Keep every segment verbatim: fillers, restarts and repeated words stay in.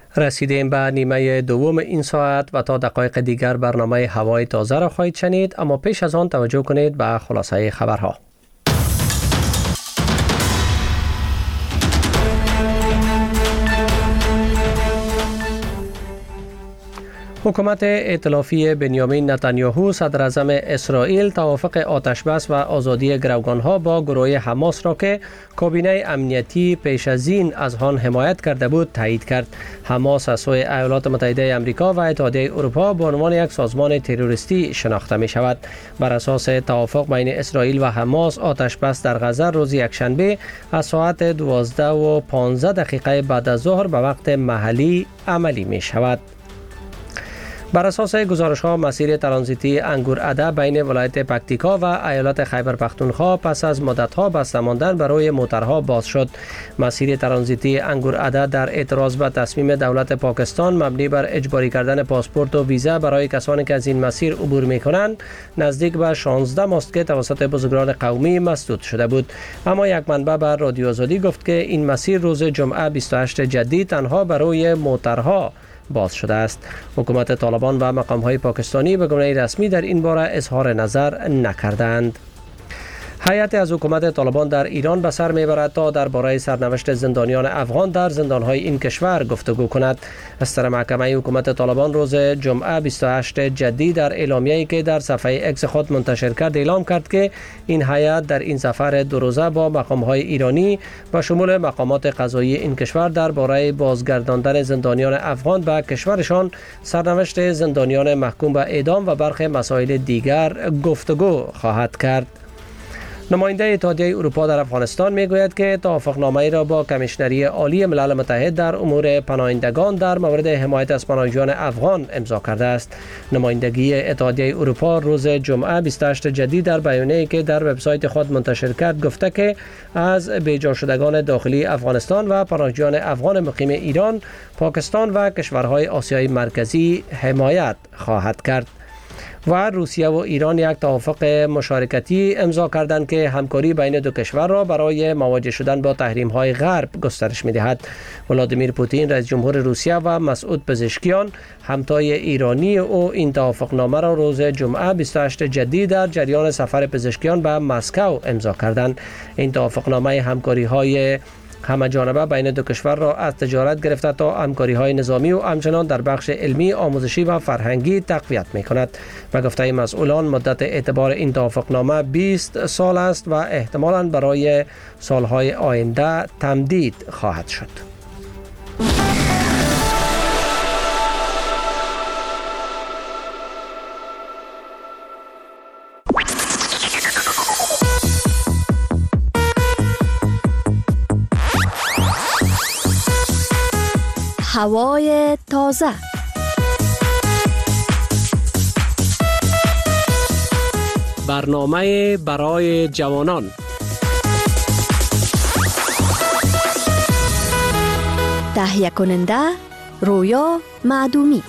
رسیدیم به نیمه دوم این ساعت و تا دقایق دیگر برنامه هوای تازه را خواهید شنید، اما پیش از آن توجه کنید به خلاصه خبرها. حکومت ائتلافی بنیامین نتانیاهو صدر اعظم اسرائیل توافق آتشبس و آزادی گروگانها با گروه حماس را که کابینه امنیتی پیش از این از آن حمایت کرده بود تایید کرد. حماس از سوی ایالات متحده آمریکا و اتحادیه اروپا به عنوان یک سازمان تروریستی شناخته می شود. بر اساس توافق بین اسرائیل و حماس، آتشبس در غزه روز یکشنبه از ساعت دوازده و پانزده دقیقه بعد از ظهر به وقت محلی عملی می شود. بر اساس گزارش ها، مسیر ترانزیتی انگورعده بین ولایت پکتیکا و ایالت خیبر پختونخوا پس از مدت ها بسته ماندن برای موترها باز شد. مسیر ترانزیتی انگورعده در اعتراض به تصمیم دولت پاکستان مبنی بر اجباری کردن پاسپورت و ویزا برای کسانی که از این مسیر عبور می کنند نزدیک به شانزده ماست که توسط بزرگان قومی مسدود شده بود. اما یک منبع بر رادیو آزادی گفت که این مسیر روز جمعه بیست و هشت جدی تنها برای موترها باز شده است. حکومت طالبان و مقام‌های پاکستانی به گونه رسمی در این باره اظهار نظر نکردند. هیئت از حکومت طالبان در ایران به سر میبرد تا درباره سرنوشت زندانیان افغان در زندان‌های این کشور گفتگو کند. استر محکمه حکومت طالبان روز جمعه بیست و هشت جدی در اعلامیه‌ای که در صفحه اکس خود منتشر کرد اعلام کرد که این هیئت در این سفر دو روزه با مقام‌های ایرانی و شمول مقامات قضایی این کشور درباره بازگرداندن زندانیان افغان به کشورشان، سرنوشت زندانیان محکوم به اعدام و برخی مسائل دیگر گفتگو خواهد کرد. نماینده اتحادیه اروپا در افغانستان میگوید که توافقنامه‌ای را با کمیشنری عالی ملل متحد در امور پناهندگان در مورد حمایت از پناهجویان افغان امضا کرده است. نمایندگی اتحادیه اروپا روز جمعه بیست و هشت جدی در بیانیه‌ای که در وبسایت خود منتشر کرد گفته که از بیجا شدگان داخلی افغانستان و پناهجویان افغان مقیم ایران، پاکستان و کشورهای آسیای مرکزی حمایت خواهد کرد. و روسیه و ایران یک توافق مشارکتی امضا کردند که همکاری بین دو کشور را برای مواجه شدن با تحریم‌های غرب گسترش می‌دهد. ولادیمیر پوتین رئیس جمهور روسیه و مسعود پزشکیان همتای ایرانی او این توافقنامه را روز جمعه بیست و هشت جدی در جریان سفر پزشکیان به مسکو امضا کردند. این توافقنامه همکاری‌های همه جانبه بین دو کشور را از تجارت گرفته تا همکاری‌های نظامی و همچنان در بخش علمی، آموزشی و فرهنگی تقویت می‌کند. و گفته مسئولان مدت اعتبار این توافقنامه بیست سال است و احتمالاً برای سالهای آینده تمدید خواهد شد. هوای تازه. برنامه برای جوانان. تهیه کننده رویا معدومی.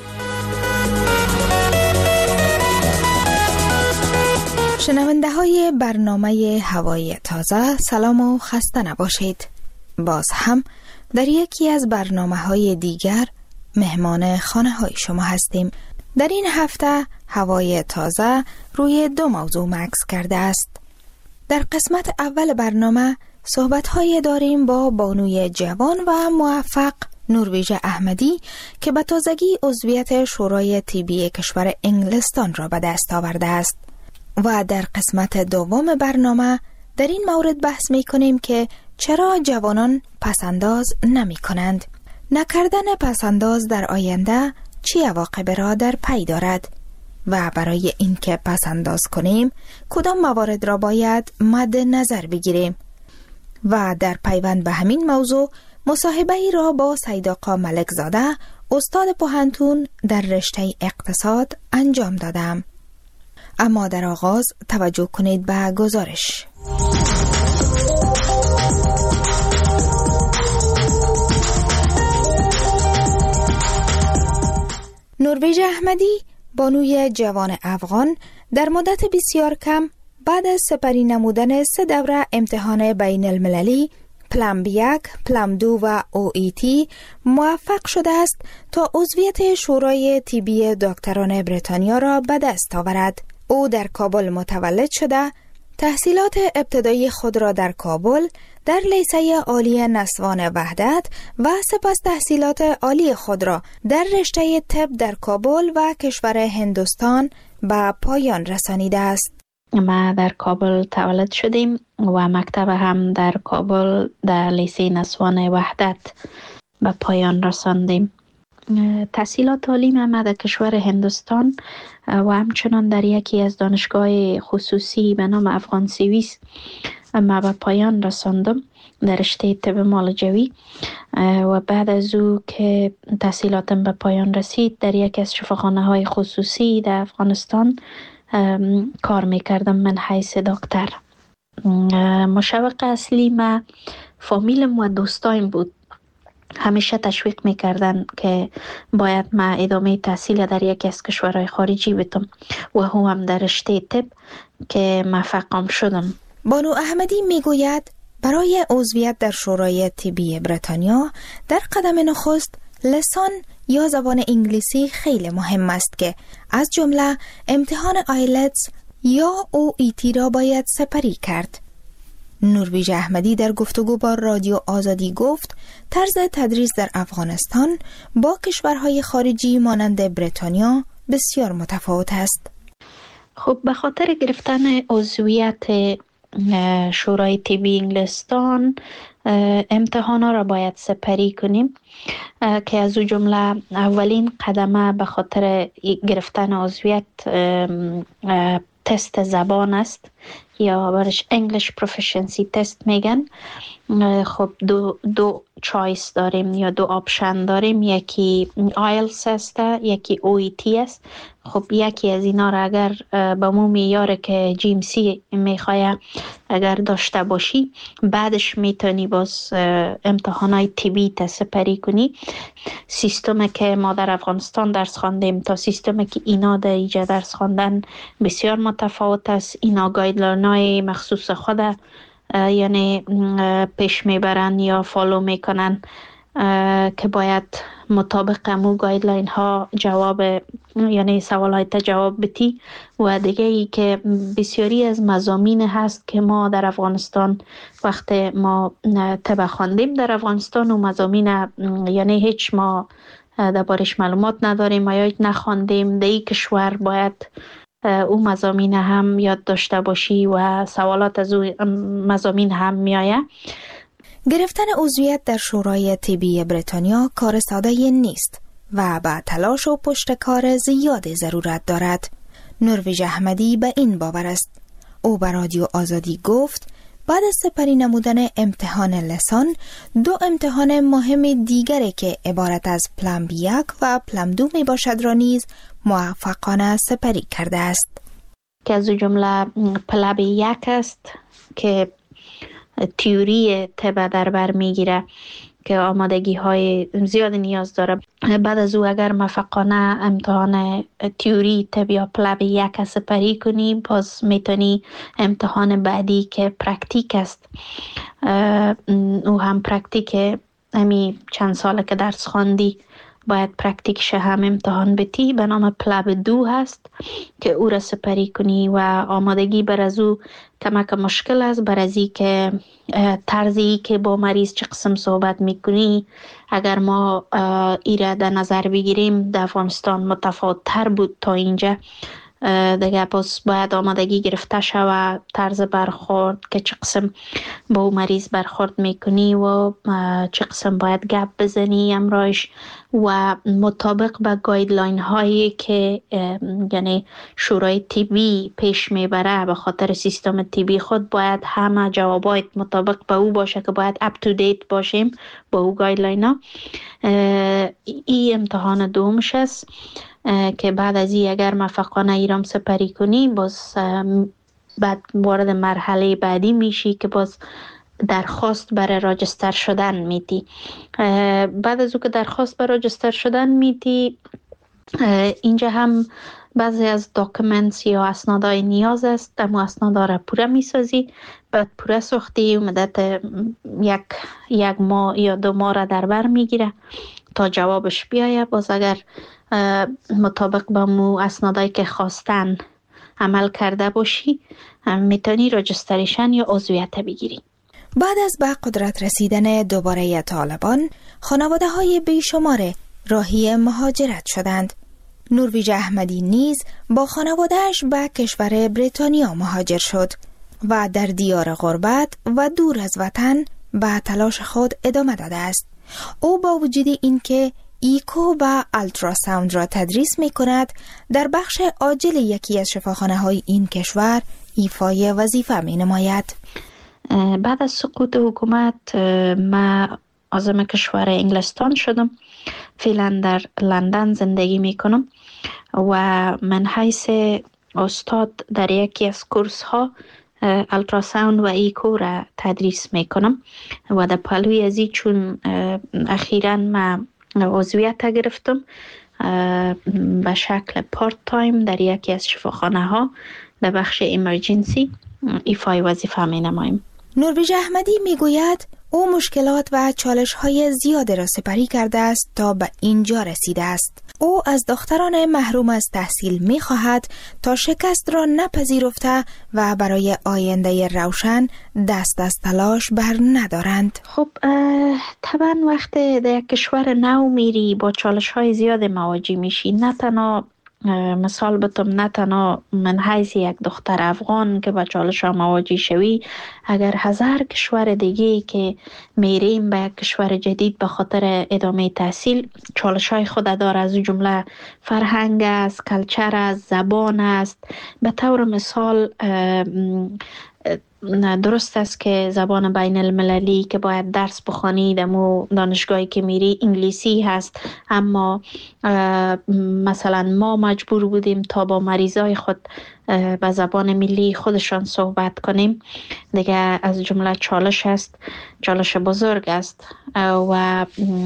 شنونده های برنامه هوای تازه، سلام و خسته نباشید. باز هم در یکی از برنامه های دیگر مهمان خانه های شما هستیم. در این هفته هوای تازه روی دو موضوع مکس کرده است. در قسمت اول برنامه صحبت های داریم با بانوی جوان و موفق نروژ احمدی که به تازگی عضویت شورای طبی کشور انگلستان را به دست آورده است. و در قسمت دوم برنامه در این مورد بحث می کنیم که چرا جوانان پسنداز نمی کنند؟ نکردن پسنداز در آینده چی عواقب را در پی دارد؟ و برای اینکه پسنداز کنیم کدام موارد را باید مد نظر بگیریم؟ و در پیوند به همین موضوع مصاحبه ای را با سید آقا ملک زاده، استاد پوهنتون در رشته اقتصاد انجام دادم. اما در آغاز توجه کنید به گزارش. نروژ احمدی، بانوی جوان افغان، در مدت بسیار کم بعد از سپری نمودن سه دوره امتحان بین المللی پلم یک، پلم دو و او ای تی موفق شده است تا عضویت شورای طبی دکتران بریتانیا را به دست آورد. او در کابل متولد شده، تحصیلات ابتدایی خود را در کابل در لیسه عالی نسوان وحدت و سپس تحصیلات عالی خود را در رشته طب در کابل و کشور هندوستان به پایان رسانیده است. ما در کابل تولد شدیم و مکتب هم در کابل در لیسه نسوان وحدت به پایان رساندیم. تحصیلات تعلیم ما در کشور هندوستان و همچنان در یکی از دانشگاه خصوصی به نام افغان سویس ما به پایان رساندم در رشته طب معالجوی و بعد از او که تحصیلاتم به پایان رسید در یکی از شفاخانه های خصوصی در افغانستان کار میکردم من حیث دکتر. مشوق اصلی ما فامیلم و دوستایم بود. همیشه تشویق میکردن که باید ما ادامه تحصیل در یکی از کشورهای خارجی بدم و هم در رشته طب که موفقم شدم. بانو احمدی میگوید برای عضویت در شورای طبی بریتانیا در قدم نخست لسان یا زبان انگلیسی خیلی مهم است که از جمله امتحان آیلتس یا او ای تی را باید سپری کرد. نرویج احمدی در گفتگو با رادیو آزادی گفت طرز تدریس در افغانستان با کشورهای خارجی مانند بریتانیا بسیار متفاوت است. خب به خاطر گرفتن عضویت شورای طبی انگلستان امتحانا را باید سپری کنیم که از او جمله اولین قدمه به خاطر گرفتن عضویت تست زبان است یا برش انگلیش پروفیشنسی تست میگن. خب دو دو چایس داریم یا دو آپشن داریم، یکی آیلتس است یکی او ای تی است. خب یکی از اینا را اگر به مو میاره که جیم سی میخواه اگر داشته باشی بعدش میتونی باز امتحانای طبی سپری کنی. سیستم که ما در افغانستان درس خواندیم تا سیستم که اینا در اینجا درس خواندن بسیار متفاوت است. اینا گایدلاینای مخصوص خود یعنی پیش میبرن یا فالو میکنن که باید مطابق امو گایدلاین ها جواب یعنی سوال های تا جواب بتی. و دیگه ای که بسیاری از مضامین هست که ما در افغانستان وقت ما طب خواندیم در افغانستان و مضامین یعنی هیچ ما دربارش معلومات نداریم یا هیچ نخواندیم، در این کشور باید او مضامین هم یاد داشته باشی و سوالات از او مضامین هم میایه. گرفتن عضویت در شورای طبی بریتانیا کار ساده نیست و با تلاش و پشتکار زیاد ضرورت دارد. نرویج احمدی به این باور است. او به رادیو آزادی گفت بعد از سپری نمودن امتحان لسان دو امتحان مهم دیگری که عبارت از پلم یک و پلم دو می باشد را نیز موفقانه سپری کرده است. که از جمله پلم یک است که تیوری طب در بر میگیره که آمادگی های زیاد نیاز داره. بعد از او اگر موفقانه امتحان تیوری طب یا پلم یک سپری کنی باز میتونی امتحان بعدی که پرکتیک است او هم پرکتیک همی چند ساله که درس خواندی باید پرکتیکش هم امتحان بتی به نام پلم دو هست که او را سپری کنی و آمادگی بر از او کمک مشکل است بر از این که طرزی که با مریض چه قسم صحبت میکنی اگر ما ایره در نظر بگیریم در افغانستان متفاوت تر بود تا اینجا. دیگه باز باید آمادگی گرفته شود طرز برخورد که چه قسم با او مریض برخورد میکنی و چه قسم باید گپ بزنی امرایش و مطابق به گایدلاین هایی که یعنی شورای طبی پیش میبره به خاطر سیستم طبی خود باید همه جوابات مطابق به او باشه که باید اپ تو دیت باشیم با او گایدلاین ها. این امتحان دومش است که بعد از این اگر موفقانه ایرام سپری کنی باز بعد وارد مرحله بعدی میشی که باز درخواست برای راجستر شدن میتی. بعد از او که درخواست برای راجستر شدن میتی اینجا هم بعضی از داکومنتس یا اسنادهای نیاز است، اما اسنادا را پوره می سازی، بعد پوره ساختی مدت یک یک ماه یا دو ماه را در بر می گیره تا جوابش بیایه. باز اگر مطابق با مو اسنادایی که خواستن عمل کرده باشی میتونی رجستریشن یا عضویت بگیری. بعد از به قدرت رسیدن دوباره طالبان، خانواده های بیشمار راهی مهاجرت شدند. نرویج احمدی نیز با خانوادهش به کشور بریتانیا مهاجر شد و در دیار غربت و دور از وطن به تلاش خود ادامه داده است. او با وجود اینکه ایکو و التراساوند را تدریس می کند، در بخش عاجل یکی از شفاخانه های این کشور ایفای وظیفه می نماید. بعد از سقوط حکومت من عازم کشور انگلستان شدم. فعلا در لندن زندگی می کنم و من حیث استاد در یکی از کورس ها التراساوند و ایکو را تدریس می کنم و در پلوی ازی چون اخیراً من عضویت گرفتم به شکل پارت تایم در یکی از شفاخانه ها در بخش ایمرجنسی ایفای وظیفه می نمایم. نرویج احمدی می گوید او مشکلات و چالش های زیاد را سپری کرده است تا به اینجا رسیده است. او از دختران محروم از تحصیل می خواهد تا شکست را نپذیرفته و برای آینده روشن دست از تلاش بر ندارند. خب طبعا وقتی در کشور نو میری با چالش های زیاد مواجه میشی. نه تنها مثال بتم، نه تنها من حیث یک دختر افغان که با چالش ها مواجه شوی، اگر هزار کشور دیگه که میریم به یک کشور جدید به خاطر ادامه تحصیل چالش های خود داره. از جمله فرهنگ است، کلچر است، زبان است. به طور مثال درست است که زبان بین المللی که باید درس بخوانی دمو دانشگاهی که میری انگلیسی هست، اما مثلا ما مجبور بودیم تا با مریضای خود به زبان ملی خودشان صحبت کنیم. دیگه از جمله چالش است، چالش بزرگ است. و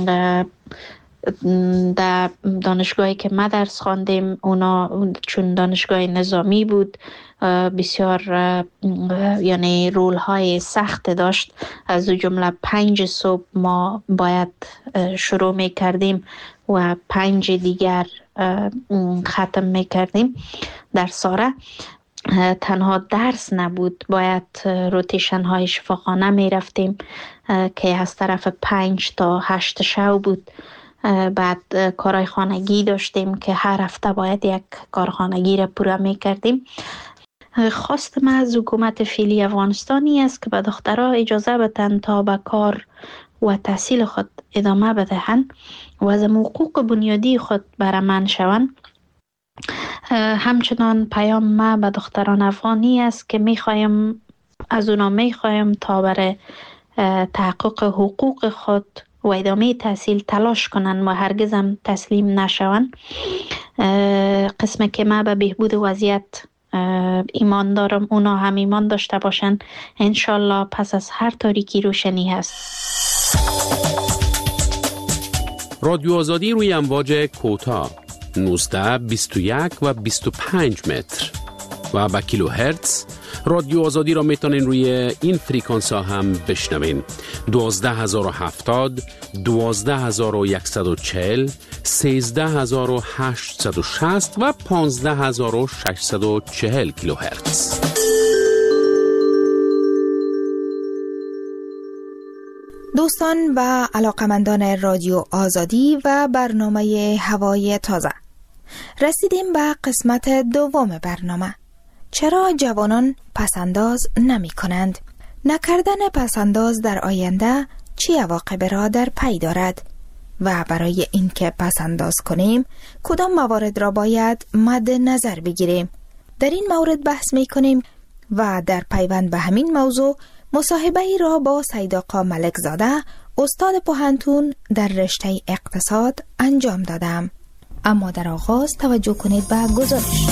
در دانشگاهی که ما درس خواندیم اونا چون دانشگاه نظامی بود بسیار یعنی رول های سخت داشت. از جمله پنج صبح ما باید شروع می کردیم و پنج دیگر ختم می کردیم در ساره. تنها درس نبود، باید روتیشن های شفاخانه می رفتیم که از طرف پنج تا هشت شب بود. بعد کارهای خانگی داشتیم که هر هفته باید یک کار خانگی را پورا می کردیم. خواست من از حکومت فعلی افغانستانی است که به دخترها اجازه بدن تا به کار و تحصیل خود ادامه بدهند و از حقوق بنیادی خود برمن شوند. همچنان پیام ما به دختران افغانی است که میخوایم از اونا میخوایم تا برای تحقق حقوق خود و ادامه تحصیل تلاش کنن و هرگز هم تسلیم نشون. قسم که ما به بهبود وضعیت ایمان دارم، اونا هم ایمان داشته باشن. انشالله پس از هر تاریکی روشنی هست. رادیو آزادی روی امواج کوتاه نوزده، بیست و یک و بیست و پنج متر و با کیلو هرتز. رادیو آزادی را میتونین روی این فریکانس ها هم بشنوین: دوازده هزار و هفتاد، دوازده هزار و صد و چهل، سیزده هزار و هشتصد و شصت و پانزده هزار و ششصد و چهل کیلو هرتز. دوستان و علاقمندان رادیو آزادی و برنامه هوای تازه، رسیدیم به قسمت دوم برنامه. چرا جوانان پسنداز نمی کنند؟ نکردن پسنداز در آینده چه عواقب را در پی دارد؟ و برای اینکه پسنداز کنیم کدام موارد را باید مد نظر بگیریم؟ در این مورد بحث می کنیم و در پیوند به همین موضوع مصاحبه ای را با سید آقا ملک زاده، استاد پوهنتون در رشته اقتصاد انجام دادم. اما در آغاز توجه کنید به گزارش.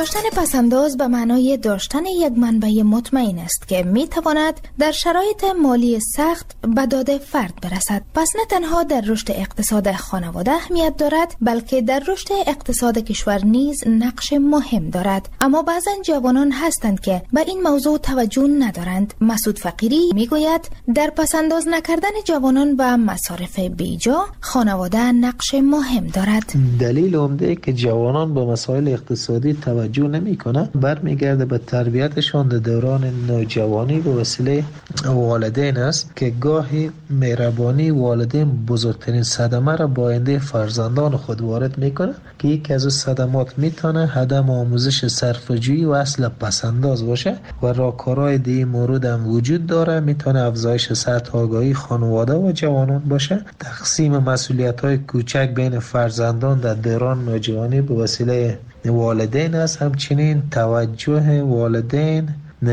داشتن پسنداز به معنای داشتن یک منبع مطمئن است که می تواند در شرایط مالی سخت به داد فرد برسد. پس نه تنها در رشد اقتصاد خانواده اهمیت دارد، بلکه در رشد اقتصاد کشور نیز نقش مهم دارد. اما بعضا جوانان هستند که به این موضوع توجه ندارند. مسعود فقیری می گوید در پسنداز نکردن جوانان به مصارف بیجا خانواده نقش مهم دارد. دلیل عمده که جوانان به مسائل اقتصادی توجه نمی کنند برمیگرده به تربیتشان در دوران نوجوانی به وسیله والدین است که گاهی مهربانی والدین بزرگترین صدمه را با آینده فرزندان خود وارد میکنه که یکی از صدمات میتونه عدم آموزش صرفه‌جویی و اصل پسنداز باشه و راهکارهای دیگه مورد هم وجود داره. میتونه افزایش سطح آگاهی خانواده و جوانان باشه، تقسیم مسئولیت‌های کوچک بین فرزندان در دوران نوجوانی به وسیله والدین است، همچنین توجه والدین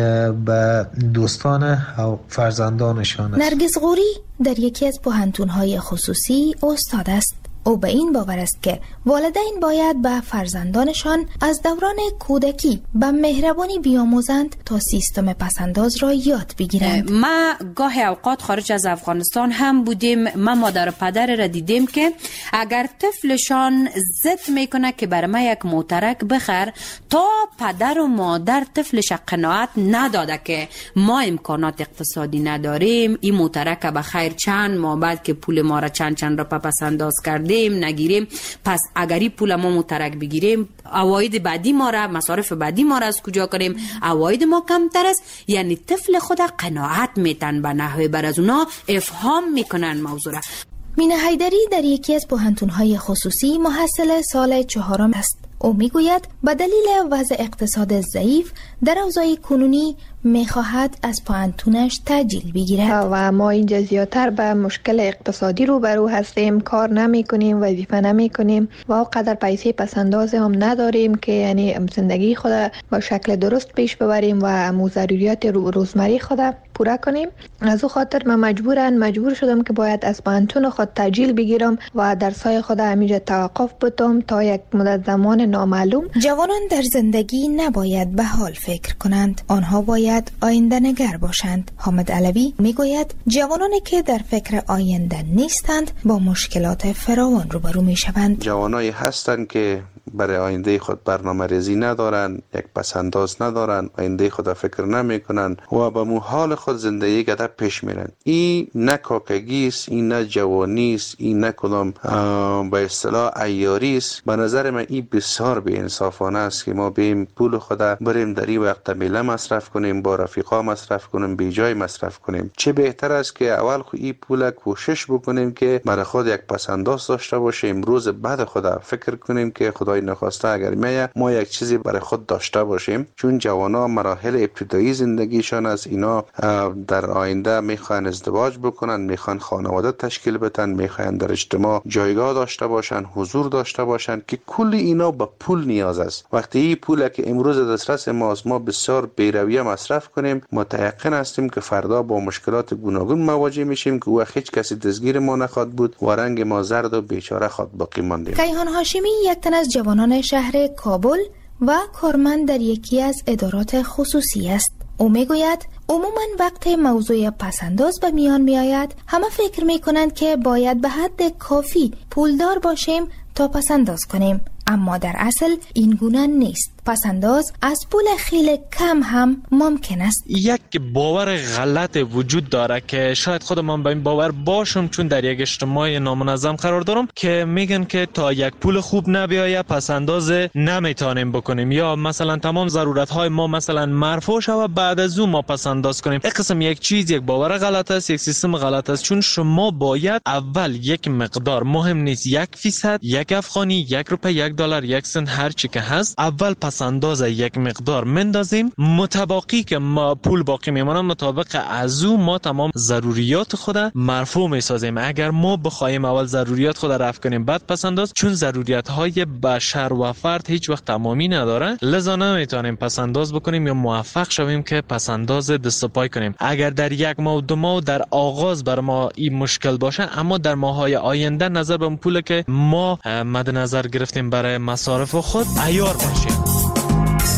به دوستان و فرزندانشان است. نرگس غوری در یکی از پوهنتون‌های خصوصی استاد است. او به این باور است که والدین باید به فرزندانشان از دوران کودکی به مهربانی بیاموزند تا سیستم پسنداز را یاد بگیرند. ما گاهی اوقات خارج از افغانستان هم بودیم، ما مادر و پدر را دیدیم که اگر طفلشان ضد میکنه که بر ما یک موترک بخر، تا پدر و مادر طفلش قناعت نداده که ما امکانات اقتصادی نداریم، این موترک به خیر چند ماه بعد که پول ما را چند چند را پسنداز کردیم نگیریم، پس اگری پول ما مترک بگیریم، عواید بعدی ما را، مصارف بعدی ما را از کجا کنیم؟ عواید ما کمتر است. یعنی طفل خود قناعت میتن به نحوه بر از اونا افهام میکنن موضوع را. مینه حیدری در یکی از پوهنتون‌های خصوصی محصل سال چهارم است. او میگوید به دلیل وضع اقتصاد ضعیف در اوضاع کنونی میخواهد از پوهنتونش تأجیل بگیرد و ما اینجا زیادتر به مشکل اقتصادی روبرو هستیم، کار نمی کنیم، وظیفه نمی کنیم و اونقدر پیسه پسنداز هم نداریم که یعنی زندگی خود با شکل درست پیش ببریم و امو ضروریات روزمره خود پورا کنیم. از او خاطر من مجبورن مجبور شدم که باید از پوهنتون خود تأجیل بگیرم و درسای خود همینجا توقف بدم تا یک مدت زمان نامعلوم. جوانان در زندگی نباید به حال فکر کنند، آنها باید آینده نگر باشند. حامد علوی میگوید جوانانی که در فکر آینده نیستند با مشکلات فراوان روبرو میشوند. جوانایی هستند که برای آینده خود برنامه ریزی ندارن، یک پسنداز ندارن، آینده خود فکر نمی کنن و به محال خود زندگی گده پیش میرن. این نه کاکگی است، این نه جوانی است، این نه کدام به اصطلاح عیاری است. به نظر من این بسیار بی انصافانه است که ما بیم پول خود بریم در این وقت میله مصرف کنیم، با رفیقا مصرف کنیم، بی جای مصرف کنیم. چه بهتر است که اول خود این پول کوشش بکنیم که برای خود یک پسنداز داشته باشیم، روز بعد خود فکر کنیم که خدای نخواسته اگر میه ما یک چیزی برای خود داشته باشیم. چون جوانا مراحل ابتدایی زندگیشان از اینا در آینده میخوان ازدواج بکنن، میخوان خانواده تشکیل بدن، میخوان در اجتماع جایگاه داشته باشن، حضور داشته باشن که کل اینا به پول نیاز است. وقتی این پول که امروز دسترس ماست ما بسیار بی‌رویه مصرف کنیم، متيقن هستیم که فردا با مشکلات گوناگون مواجه میشیم که او هیچ کسی دستگیر ما نخواد بود و رنگ ما زرد و بیچاره خود باقی ماندیم. کیهان هاشمی یک تن از جوانان شهر کابل و کارمند در یکی از ادارات خصوصی است. او میگوید عموماً وقت موضوع پسنداز به میان می آید همه فکر می کنند که باید به حد کافی پولدار باشیم تا پسنداز کنیم، اما در اصل این گونه نیست. پسنداز از پول خیلی کم هم ممکن است. یک باور غلط وجود داره که شاید خودم به این باور باشم چون در یک اجتماع نامنظم قرار دارم که میگن که تا یک پول خوب نبیایه پسنداز نمیتونیم بکنیم، یا مثلا تمام ضرورت های ما مثلا مرفوع شود بعد از اون ما پسنداز کنیم. این قسم یک چیز یک باور غلط است، یک سیستم غلط است. چون شما باید اول یک مقدار، مهم نیست یک فیصد، یک افغانی، یک روپیه، یک دلار، یک سنت، هر چی که هست، اول پسنداز یک مقدار مندازیم، متباقی که ما پول باقی میمونه مطابق از او ما تمام ضروریات خود مرفوع میسازیم. اگر ما بخوایم اول ضروریات خود رفع کنیم بعد پسنداز، چون ضروریات های بشر و فرد هیچ وقت تمامی نداره، لذا نمیتونیم پسنداز بکنیم یا موفق شویم که پسنداز دست پای کنیم. اگر در یک ماه دو ماه در آغاز بر ما این مشکل باشه، اما در ماهای آینده نظر به پولی که ما مد نظر گرفتیم برای مصارف خود عیار باشیم.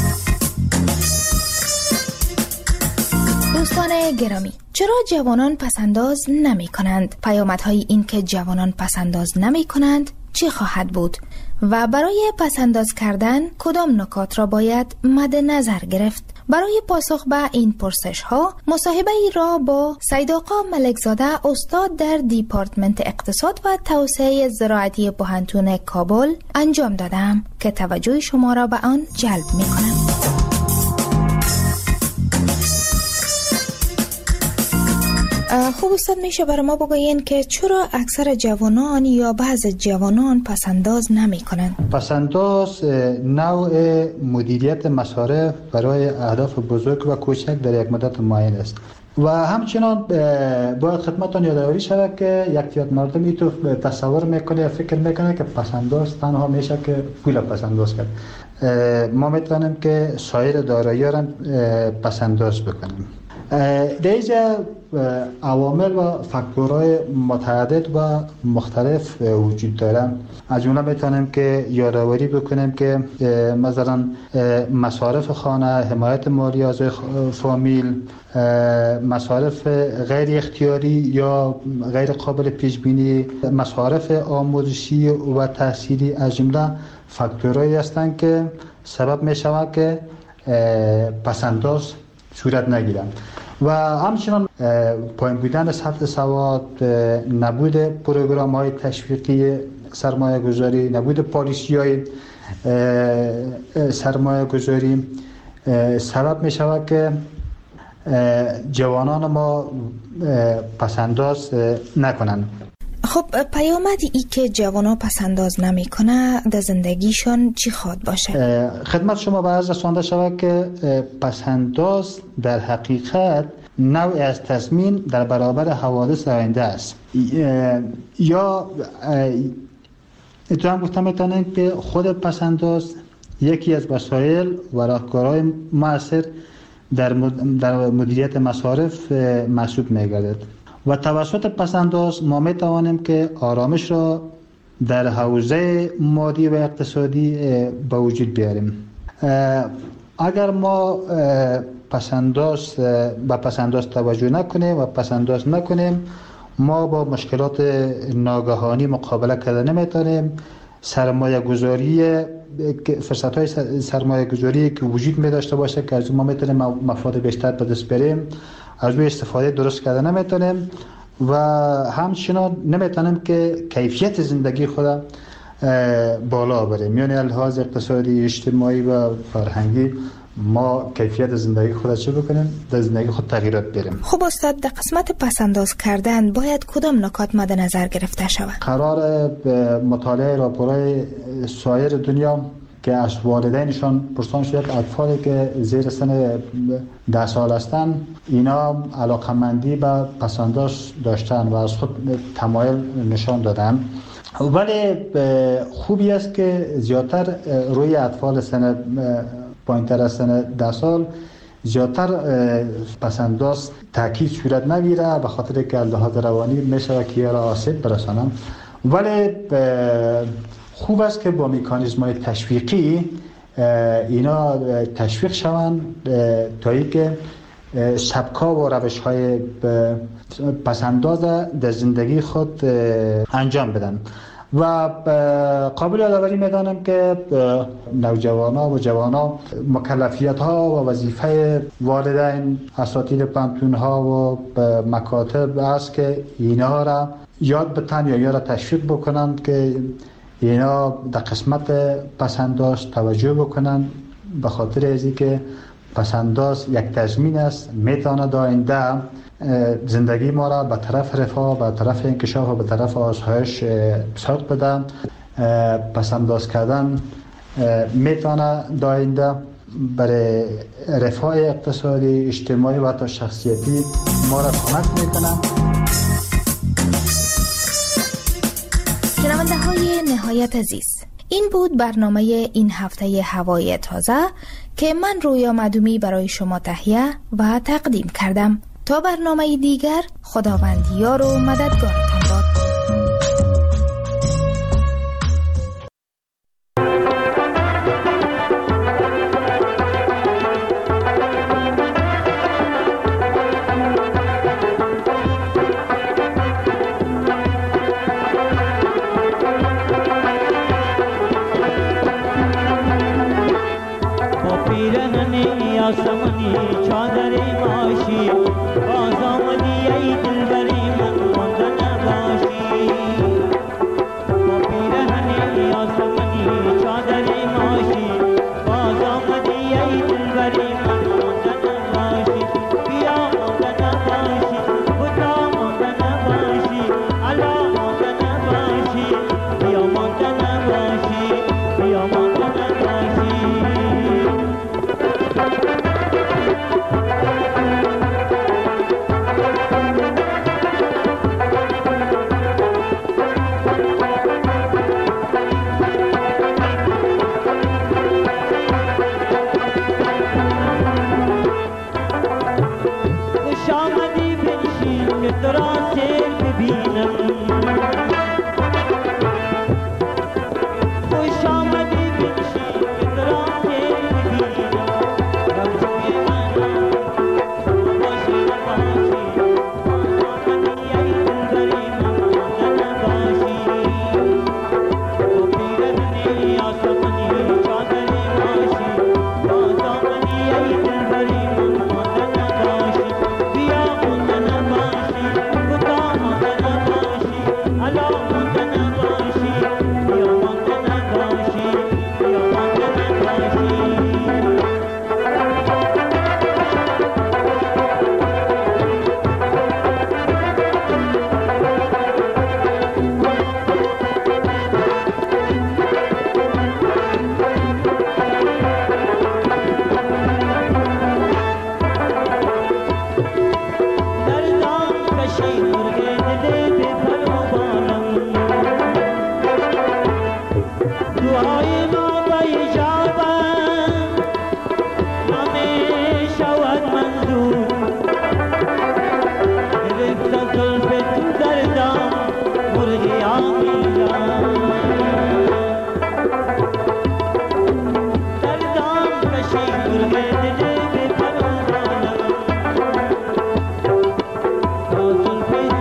گرامی، چرا جوانان پسنداز نمی کنند؟ پیامدهای این که جوانان پسنداز نمی کنند چی خواهد بود؟ و برای پسنداز کردن کدام نکات را باید مد نظر گرفت؟ برای پاسخ به این پرسش ها مصاحبه ای را با سید آقا ملکزاده استاد در دیپارتمنت اقتصاد و توسعه زراعتی پوهنتون کابل انجام دادم که توجه شما را به آن جلب می کنم. خوب استاد، میشه برای ما بگوین که چرا اکثر جوانان یا بعض جوانان پسنداز نمی کنند؟ پسنداز نوع مدیریت مصارف برای اهداف بزرگ و کوچک در یک مدت معین است و همچنان باید خدمتتان یادآوری شود که یک تعداد مردمی تو تصور میکنه یا فکر میکنه که پسنداز تنها میشه که پول پسنداز کرد. ما میتونیم که سایر دارایی‌ها را پسنداز بکنیم. در اینجا عوامل و فاکتورهای متعدد و مختلف وجود دارن. از جمله میتونیم که یادآوری بکنیم که مثلا مصارف خانه، حمایت مالی از فامیل، مصارف غیر اختیاری یا غیر قابل پیش بینی، مصارف آموزشی و تحصیلی از جمله فاکتورهایی هستند که سبب میشود که پسنداز صورت نگیرند. و همچنان پایین بودن سطح سواد، نبود پروگرام های تشویقی سرمایه گذاری، نبود پالیسی های سرمایه گذاری سبب می شود که جوانان ما پسنداز نکنند. خب پیامدی ای که جوانا پسنداز نمی کنه در زندگیشان چی خواد باشه؟ خدمت شما به عرض رسانده شود که پسنداز در حقیقت نوعی از تضمین در برابر حوادث آینده است. یا اتفاقا گفتم میتونیم که خود پسنداز یکی از وسایل و راهکارهای مؤثر در مدیریت مصارف محسوب میگردد و توسط پسنداز ما می توانیم که آرامش را در حوزه مادی و اقتصادی به وجود بیاریم. اگر ما پسنداز به پسنداز توجه نکنیم و پسنداز نکنیم، ما با مشکلات ناگهانی مقابله کردن نمیتونیم. سرمایه گذاری فرصت های سرمایه گذاری که وجود می داشته باشه که از ما میتونیم مفاد بیشتر به دست بریم، از روی استفاده درست کردن نمیتونیم و همچنان نمیتونیم که کیفیت زندگی خود بالا بریم. یعنی لحاظ اقتصادی، اجتماعی و فرهنگی ما کیفیت زندگی خود چه بکنیم؟ در زندگی خود تغییرات بریم. خب استاد، در قسمت پسنداز کردن باید کدام نکات مد نظر گرفته شود؟ قرار مطالعه راپورهای سایر دنیا که از والدینشان پرسان شد اطفالی که زیر سن ده سال هستند اینا علاقمندی به پسنداز داشتن و از خود تمایل نشان دادن، ولی خوبی است که زیادتر روی اطفال سن پایین‌تر از سن ده سال زیادتر پسنداز تاکید صورت نگیره به خاطر که لحاظ روانی میشه که را آسیب برسانم، ولی خوب است که با مکانیزم‌های تشویقی اینا تشویق شوند تا اینکه سبک‌ها و روش‌های پسنداز در زندگی خود انجام بدن. و قابل یادآوری می‌دانم که نوجوانان و جوانان مکلفیت‌ها و وظیفه والدین، اساتید پانتون‌ها و مکاتب است که اینا را یاد بتن یا یا را تشویق بکنند که اینا در قسمت پسنداز توجه بکنند، به خاطر از اینکه پسنداز یک تضمین است، میتواند آینده زندگی ما را به طرف رفاه، به طرف انکشاف و به طرف آسایش سوق بده. پسنداز کردن میتواند آینده برای رفاه اقتصادی، اجتماعی و حتی شخصیتی ما را کمک میکنه. شنونده های نهایت عزیز، این بود برنامه این هفته هوای تازه که من رویا معدومی برای شما تهیه و تقدیم کردم. تا برنامه دیگر، خداوند یار و مددگارتان باد. Thank you.